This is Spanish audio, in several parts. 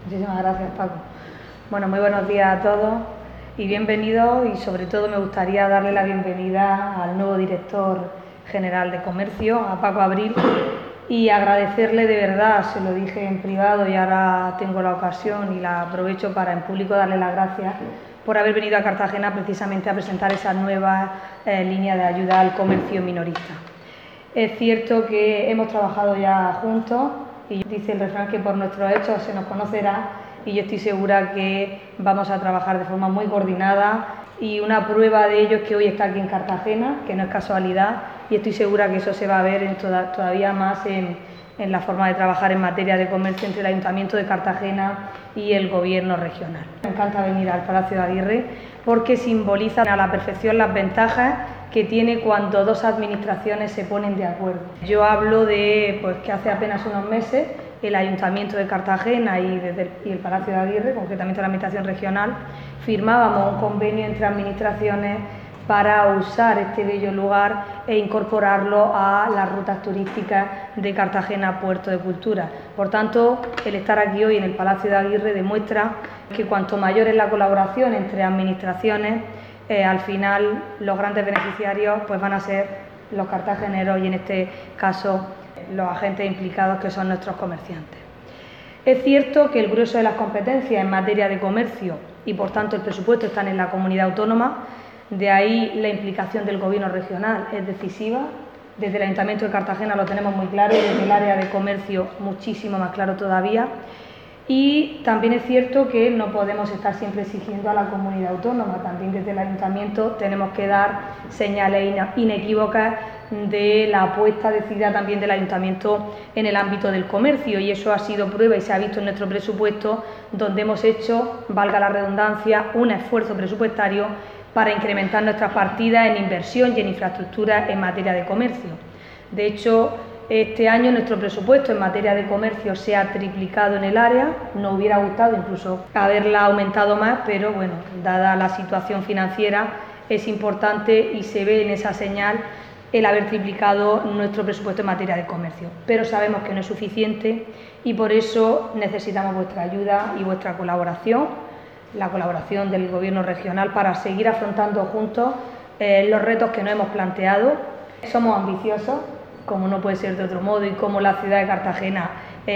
Muchísimas gracias, Paco. Bueno, muy buenos días a todos y bienvenidos, y sobre todo me gustaría darle la bienvenida al nuevo director general de Comercio, a Paco Abril, y agradecerle de verdad, se lo dije en privado y ahora tengo la ocasión y la aprovecho para en público darle las gracias por haber venido a Cartagena precisamente a presentar esa nueva línea de ayuda al comercio minorista. Es cierto que hemos trabajado ya juntos y dice el refrán que por nuestros hechos se nos conocerá, y yo estoy segura que vamos a trabajar de forma muy coordinada, y una prueba de ello es que hoy está aquí en Cartagena, que no es casualidad, y estoy segura que eso se va a ver todavía más en la forma de trabajar en materia de comercio entre el Ayuntamiento de Cartagena y el Gobierno regional. Me encanta venir al Palacio de Aguirre porque simboliza a la perfección las ventajas que tiene cuando dos administraciones se ponen de acuerdo. Yo hablo de que hace apenas unos meses el Ayuntamiento de Cartagena y el Palacio de Aguirre, concretamente la Administración regional, firmábamos un convenio entre administraciones para usar este bello lugar e incorporarlo a las rutas turísticas de Cartagena Puerto de Cultura. Por tanto, el estar aquí hoy en el Palacio de Aguirre demuestra que cuanto mayor es la colaboración entre administraciones, al final los grandes beneficiarios van a ser los cartageneros y en este caso los agentes implicados, que son nuestros comerciantes. Es cierto que el grueso de las competencias en materia de comercio y por tanto el presupuesto están en la comunidad autónoma, de ahí la implicación del Gobierno regional es decisiva. Desde el Ayuntamiento de Cartagena lo tenemos muy claro y desde el área de comercio muchísimo más claro todavía. Y también es cierto que no podemos estar siempre exigiendo a la comunidad autónoma, también desde el Ayuntamiento tenemos que dar señales inequívocas de la apuesta decidida también del Ayuntamiento en el ámbito del comercio, y eso ha sido prueba y se ha visto en nuestro presupuesto, donde hemos hecho, valga la redundancia, un esfuerzo presupuestario para incrementar nuestras partidas en inversión y en infraestructura en materia de comercio. De hecho, este año nuestro presupuesto en materia de comercio se ha triplicado en el área. Nos hubiera gustado incluso haberla aumentado más, pero bueno, dada la situación financiera es importante y se ve en esa señal el haber triplicado nuestro presupuesto en materia de comercio. Pero sabemos que no es suficiente y por eso necesitamos vuestra ayuda y vuestra colaboración, la colaboración del Gobierno regional, para seguir afrontando juntos los retos que nos hemos planteado. Somos ambiciosos, como no puede ser de otro modo y como la ciudad de Cartagena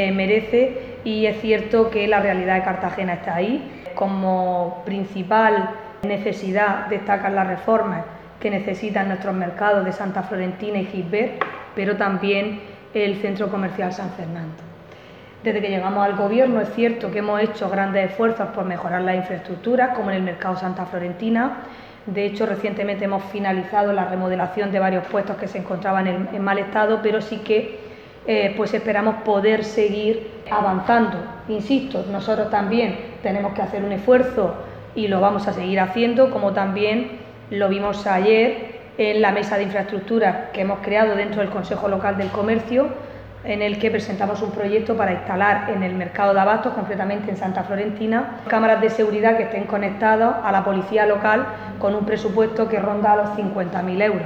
merece, y es cierto que la realidad de Cartagena está ahí. Como principal necesidad destacan las reformas que necesitan nuestros mercados de Santa Florentina y Gisbert, pero también el Centro Comercial San Fernando. Desde que llegamos al Gobierno es cierto que hemos hecho grandes esfuerzos por mejorar las infraestructuras, como en el mercado Santa Florentina. De hecho, recientemente hemos finalizado la remodelación de varios puestos que se encontraban en mal estado, pero sí que esperamos poder seguir avanzando. Insisto, nosotros también tenemos que hacer un esfuerzo y lo vamos a seguir haciendo, como también lo vimos ayer en la mesa de infraestructuras que hemos creado dentro del Consejo Local del Comercio, en el que presentamos un proyecto para instalar en el mercado de abastos, concretamente en Santa Florentina, cámaras de seguridad que estén conectadas a la policía local con un presupuesto que ronda los 50.000 euros.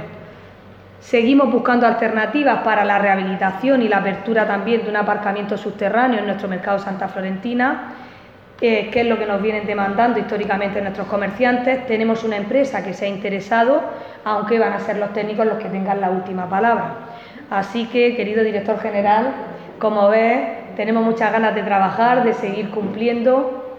Seguimos buscando alternativas para la rehabilitación y la apertura también de un aparcamiento subterráneo en nuestro mercado Santa Florentina, que es lo que nos vienen demandando históricamente nuestros comerciantes. Tenemos una empresa que se ha interesado, aunque van a ser los técnicos los que tengan la última palabra. Así que, querido director general, como ves, tenemos muchas ganas de trabajar, de seguir cumpliendo,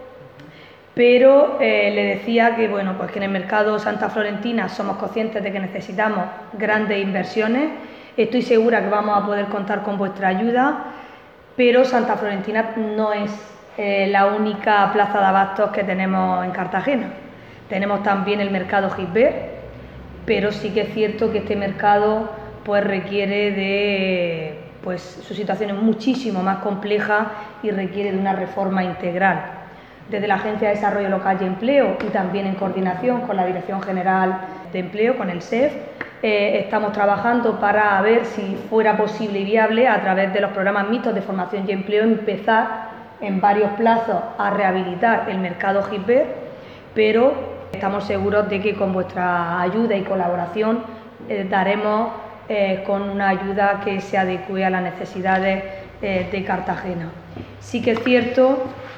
pero le decía que, que en el mercado Santa Florentina somos conscientes de que necesitamos grandes inversiones. Estoy segura que vamos a poder contar con vuestra ayuda, pero Santa Florentina no es la única plaza de abastos que tenemos en Cartagena. Tenemos también el mercado Gisbert, pero sí que es cierto que este mercado requiere de, su situación es muchísimo más compleja y requiere de una reforma integral. Desde la Agencia de Desarrollo Local y Empleo, y también en coordinación con la Dirección General de Empleo, con el SEF, estamos trabajando para ver si fuera posible y viable, a través de los programas mixtos de formación y empleo, empezar en varios plazos a rehabilitar el mercado Gisbert, pero estamos seguros de que con vuestra ayuda y colaboración daremos con una ayuda que se adecue a las necesidades de Cartagena. Sí que es cierto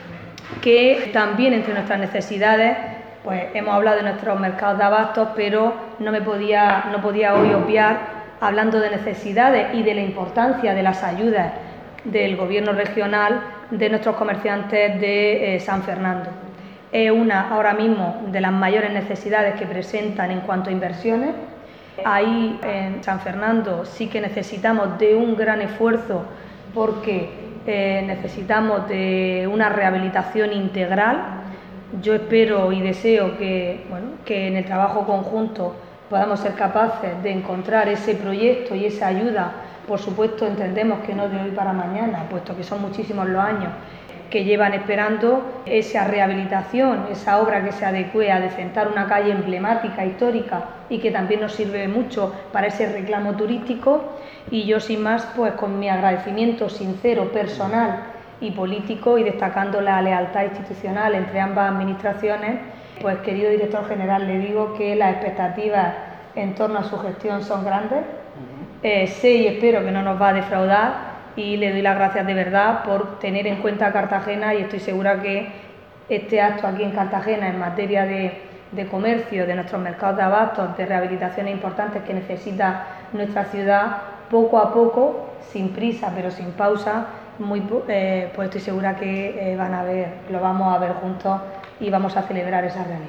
que también entre nuestras necesidades, pues hemos hablado de nuestros mercados de abastos, pero no podía hoy obviar, hablando de necesidades y de la importancia de las ayudas del Gobierno regional, de nuestros comerciantes de San Fernando. Es una ahora mismo de las mayores necesidades que presentan en cuanto a inversiones. Ahí en San Fernando sí que necesitamos de un gran esfuerzo porque necesitamos de una rehabilitación integral. Yo espero y deseo que en el trabajo conjunto podamos ser capaces de encontrar ese proyecto y esa ayuda. Por supuesto, entendemos que no de hoy para mañana, puesto que son muchísimos los años que llevan esperando esa rehabilitación, esa obra que se adecue a decentar una calle emblemática, histórica y que también nos sirve mucho para ese reclamo turístico. Y yo, sin más, pues con mi agradecimiento sincero, personal y político, y destacando la lealtad institucional entre ambas administraciones, pues querido director general, le digo que las expectativas en torno a su gestión son grandes. Sé y espero que no nos va a defraudar, y le doy las gracias de verdad por tener en cuenta a Cartagena, y estoy segura que este acto aquí en Cartagena en materia de comercio, de nuestros mercados de abastos, de rehabilitaciones importantes que necesita nuestra ciudad, poco a poco, sin prisa pero sin pausa, pues estoy segura que lo vamos a ver juntos y vamos a celebrar esa realidad.